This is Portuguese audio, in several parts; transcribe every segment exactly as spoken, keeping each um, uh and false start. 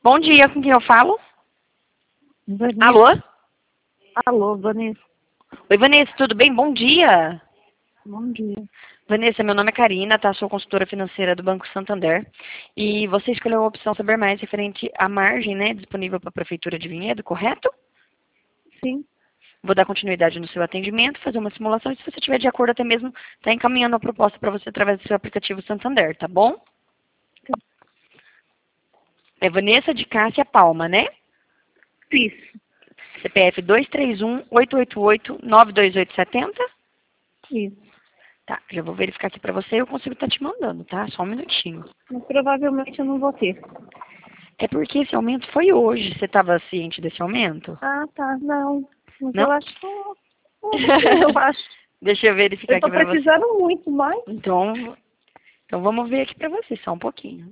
Bom dia, com quem eu falo? Vanessa. Alô? Alô, Vanessa. Oi, Vanessa, tudo bem? Bom dia. Bom dia. Vanessa, meu nome é Karina, tá? Sou consultora financeira do Banco Santander. E você escolheu a opção Saber Mais referente à margem, né, disponível para a Prefeitura de Vinhedo, correto? Sim. Vou dar continuidade no seu atendimento, fazer uma simulação e se você estiver de acordo, até mesmo tá encaminhando a proposta para você através do seu aplicativo Santander, tá bom? Tá. É Vanessa de Cássia Palma, né? Isso. C P F dois três um, oito oito oito, nove dois oito sete zero. Isso. Tá, já vou verificar aqui pra você, eu consigo estar te mandando, tá? Só um minutinho. Mas provavelmente eu não vou ter. É porque esse aumento foi hoje. Você estava ciente desse aumento? Ah, tá. Não. Mas Não? eu acho que eu, eu acho. Deixa eu verificar Eu tô aqui pra você. precisando muito mais. Então, então vamos ver aqui pra você, só um pouquinho.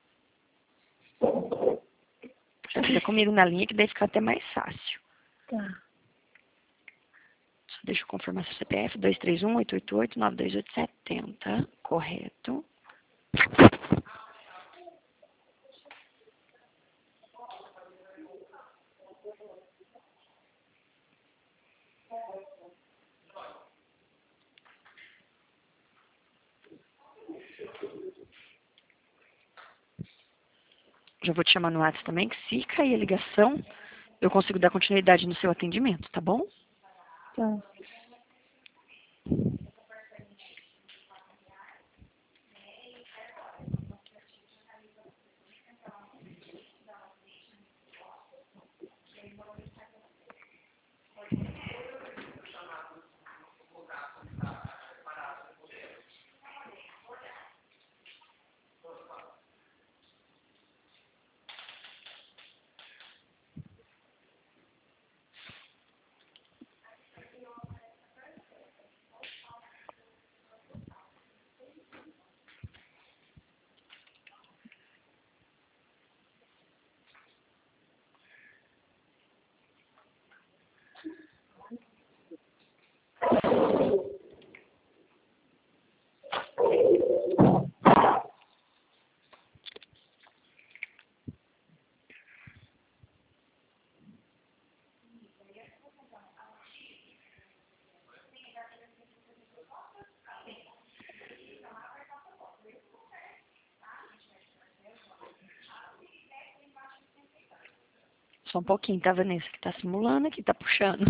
Já fica comigo na linha que daí fica até mais fácil. Tá. Só deixa eu confirmar seu C P F, dois três um, oito oito oito, nove dois oito sete zero. Correto. Já vou te chamar no WhatsApp também, que se cair a ligação, eu consigo dar continuidade no seu atendimento, tá bom? Tá. Só um pouquinho, tá, Vanessa? Que tá simulando aqui, tá puxando.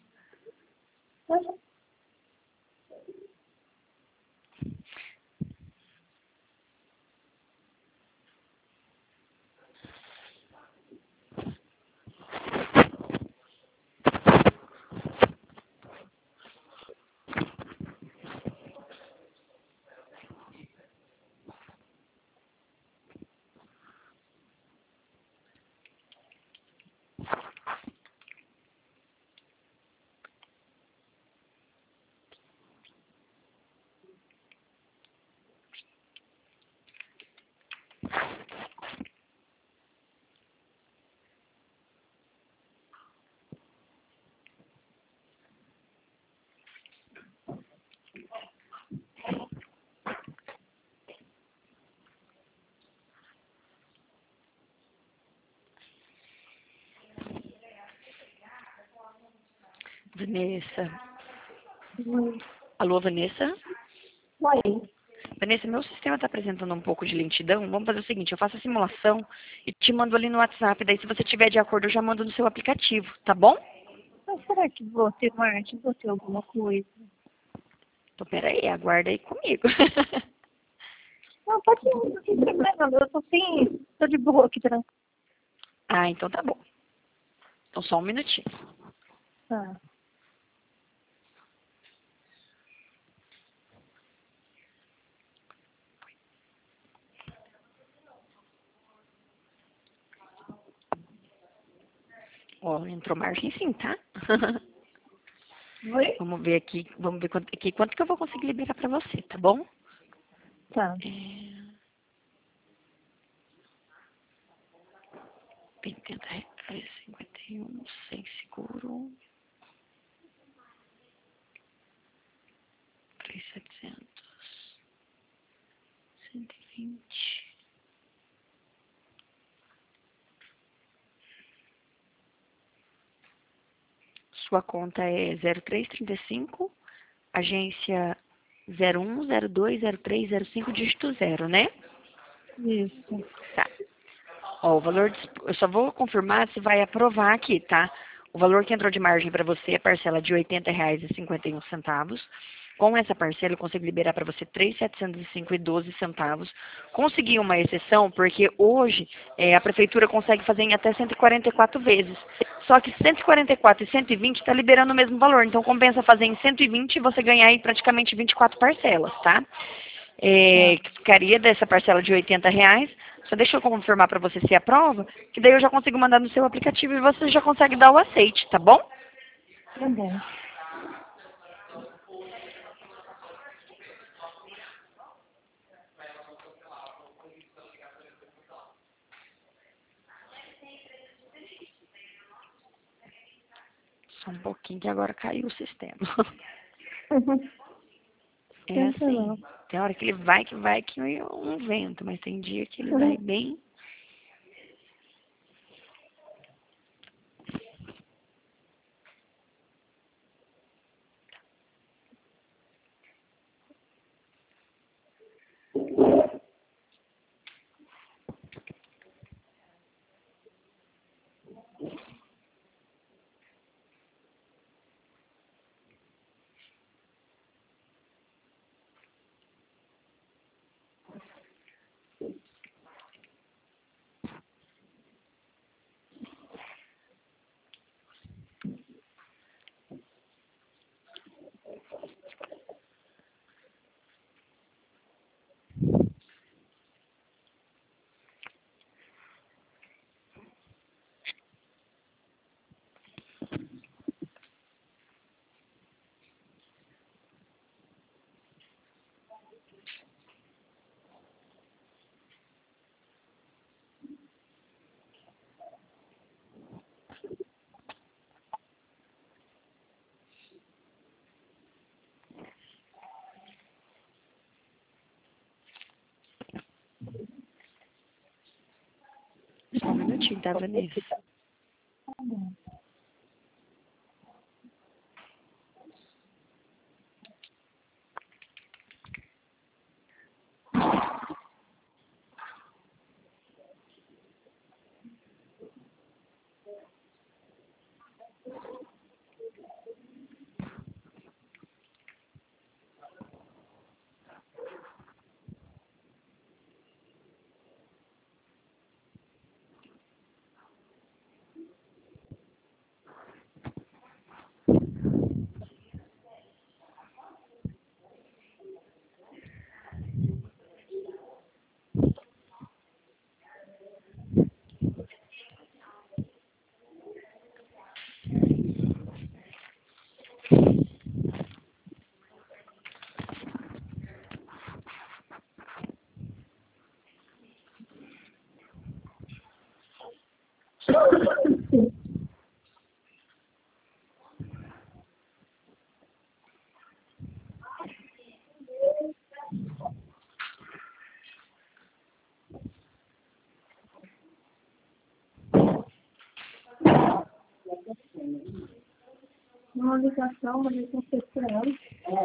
Vanessa. Oi. Alô, Vanessa? Oi. Vanessa, meu sistema está apresentando um pouco de lentidão. Vamos fazer o seguinte, eu faço a simulação e te mando ali no WhatsApp. Daí, se você tiver de acordo, eu já mando no seu aplicativo, tá bom? Mas será que vou ter Marte? Vou ter alguma coisa? Então, peraí, aguarda aí comigo. Não, pode ir, não tem problema. Eu tô sem. Tô de boa aqui, tranquilo. Ah, então tá bom. Então, só um minutinho. Tá. Ó, entrou margem sim, tá? Oi? Vamos ver aqui, vamos ver quanto, aqui, quanto que eu vou conseguir liberar pra você, tá bom? Tá. É... oitenta reais, cinquenta e um, sem seguro. três mil e setecentos, cento e vinte. Sua conta é zero três trinta e cinco, agência zero um zero dois zero três zero cinco, dígito zero, né? Isso. Tá. Ó, o valor, de- eu só vou confirmar se vai aprovar aqui, tá? O valor que entrou de margem para você é parcela de oitenta reais e cinquenta e um centavos. Com essa parcela, eu consigo liberar para você três mil setecentos e cinco reais e doze centavos. Consegui uma exceção, porque hoje é, a prefeitura consegue fazer em até cento e quarenta e quatro vezes. Só que cento e quarenta e quatro e cento e vinte está liberando o mesmo valor. Então, compensa fazer em cento e vinte e você ganhar aí praticamente vinte e quatro parcelas, tá? É, Tá. que ficaria dessa parcela de oitenta reais. Só deixa eu confirmar para você se aprova, que daí eu já consigo mandar no seu aplicativo e você já consegue dar o aceite, tá bom? Tá bom. Só um pouquinho que agora caiu o sistema. É Tenta assim, não. tem hora que ele vai, que vai, que é um vento, mas tem dia que ele vai bem. Só um minutinho, tá, Vanessa? Tá bom. Uma ligação, uma ligação esperando.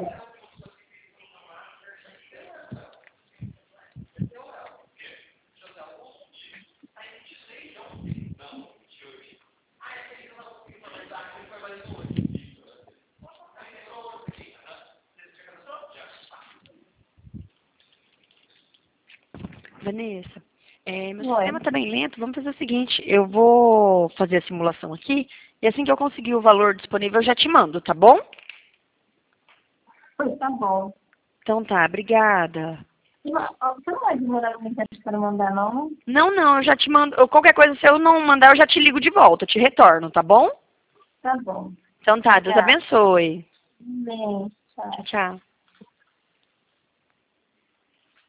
Vanessa, é, meu Oi. sistema tá bem lento. Vamos fazer o seguinte, eu vou fazer a simulação aqui e assim que eu conseguir o valor disponível eu já te mando, tá bom? Tá bom. Então tá, obrigada. Não, ó, você não vai demorar muito tempo para mandar, não? Não, não, eu já te mando. eu- Qualquer coisa, se eu não mandar, eu já te ligo de volta, eu te retorno, tá bom? Tá bom. Então tá, Deus Obrigada. abençoe. Bem, tchau. Tchau, tchau.